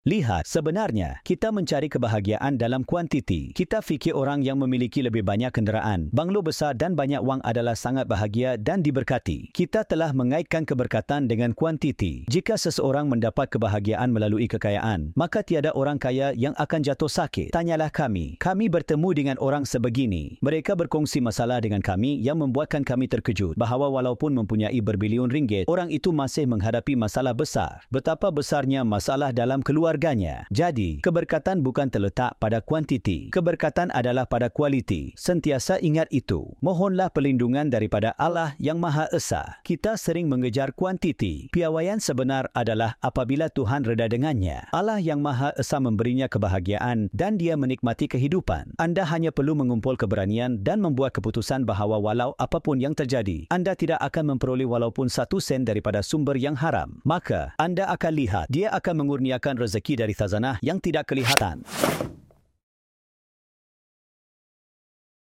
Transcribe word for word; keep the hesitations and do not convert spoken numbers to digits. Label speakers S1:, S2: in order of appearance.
S1: Lihat, sebenarnya kita mencari kebahagiaan dalam kuantiti. Kita fikir orang yang memiliki lebih banyak kenderaan, banglo besar dan banyak wang adalah sangat bahagia dan diberkati. Kita telah mengaitkan keberkatan dengan kuantiti. Jika seseorang mendapat kebahagiaan melalui kekayaan, maka tiada orang kaya yang akan jatuh sakit. Tanyalah kami. Kami bertemu dengan orang sebegini. Mereka berkongsi masalah dengan kami yang membuatkan kami terkejut bahawa walaupun mempunyai berbilion ringgit, orang itu masih menghadapi masalah besar. Betapa besarnya masalah dalam keluarga. Jadi, keberkatan bukan terletak pada kuantiti. Keberkatan adalah pada kualiti. Sentiasa ingat itu. Mohonlah perlindungan daripada Allah yang Maha Esa. Kita sering mengejar kuantiti. Piawaian sebenar adalah apabila Tuhan reda dengannya. Allah yang Maha Esa memberinya kebahagiaan dan dia menikmati kehidupan. Anda hanya perlu mengumpul keberanian dan membuat keputusan bahawa walau apapun yang terjadi, Anda tidak akan memperoleh walaupun satu sen daripada sumber yang haram. Maka, Anda akan lihat dia akan mengurniakan rezeki dari khazanah yang tidak kelihatan.